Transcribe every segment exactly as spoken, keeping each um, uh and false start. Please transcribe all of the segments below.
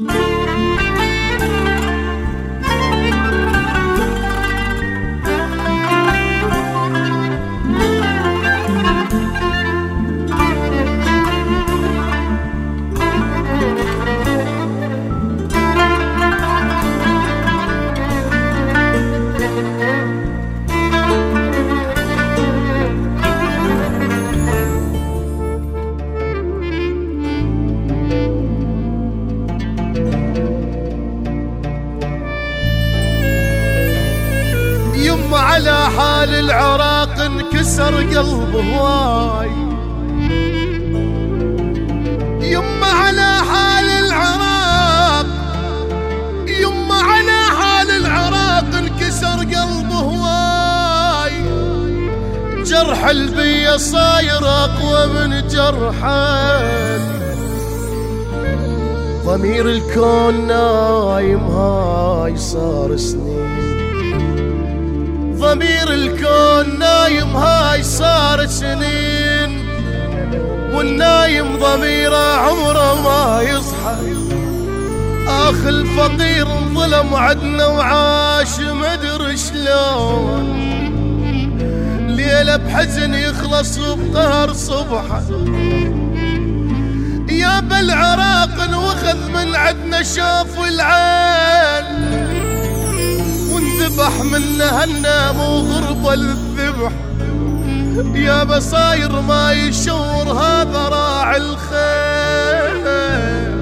على حال العراق انكسر قلبه هواي، يما على حال العراق، يما على حال العراق انكسر قلبه هواي. جرح البية صاير اقوى من جرحك، ضمير الكون نايم هاي صار سنين، ضمير الكون نايم هاي صار سنين، والنايم ضميره عمره ما يصحى. اخ الفقير انظلم عدنا وعاش مدري شلون، ليله بحزن يخلص وبقهر صبحه. يا بالعراق انوخذ من عدنا شاف العين، وانذبح منها النام وغربة الذبح. يا بصاير ما يشور هذا راعي الخير،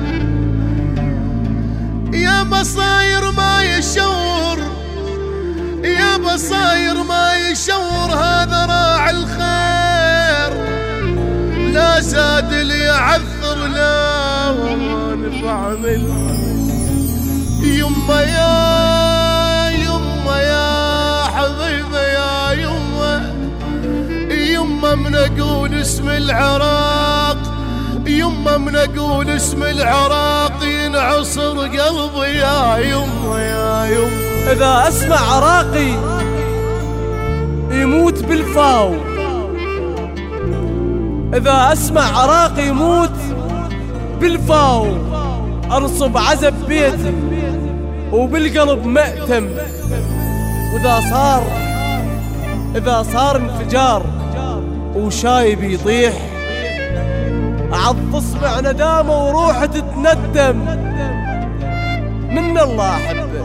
يا بصاير ما يشور، يا بصاير ما يشور هذا راعي الخير. لا زاد اللي يعثر لا وما نفع منه. يما يا يما من اقول اسم العراق، يما من اقول اسم العراق ينعصر قلبي يا يما يا يما. اذا اسمع عراقي يموت بالفاو، اذا اسمع عراقي يموت بالفاو. انصب عزب بيتي وبالقلب مأتم، واذا صار اذا صار انفجار وشايب يطيح، أعض اصبع ندامه وروحه تتندم. من الله أحبه،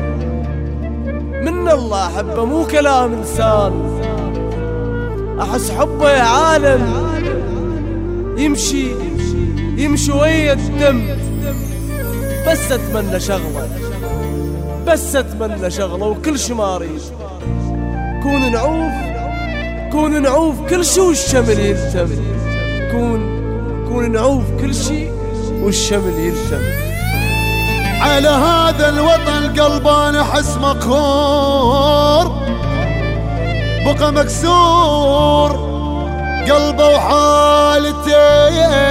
من الله أحبه، مو كلام إنسان. أحس حبه يا عالم يمشي يمشي ويا الدم. بس أتمنى شغلة، بس أتمنى شغلة وكل شي ما أريد، كون نعوف كون نعوف كل شي والشمل يلتم، كون كون نعوف كل شي والشمل يلتم. على هذا الوطن قلبان احس مقهور، بقى مكسور قلبه وحالته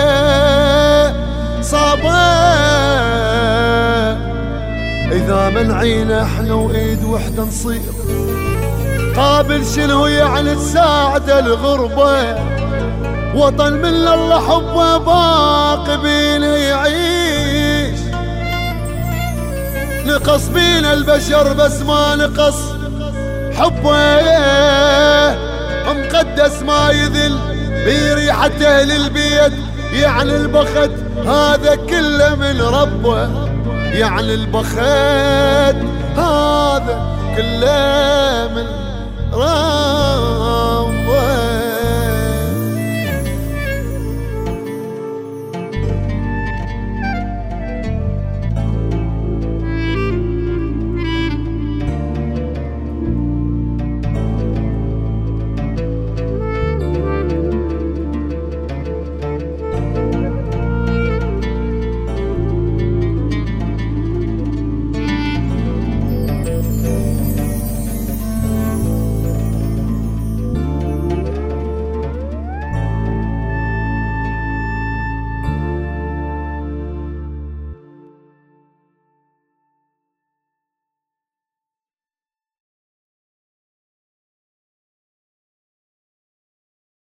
صعبة. اذا منعينا احنا وايد وحده نصير، قابل شنو يعني تساعد الغربة. وطن من الله حبه باقي بينا يعيش، نقص بينا البشر بس ما نقص حبه. مقدس ما يذل بريحة اهل البيت، يعني البخت هذا كله من ربه، يعني البخت هذا كله من ربه.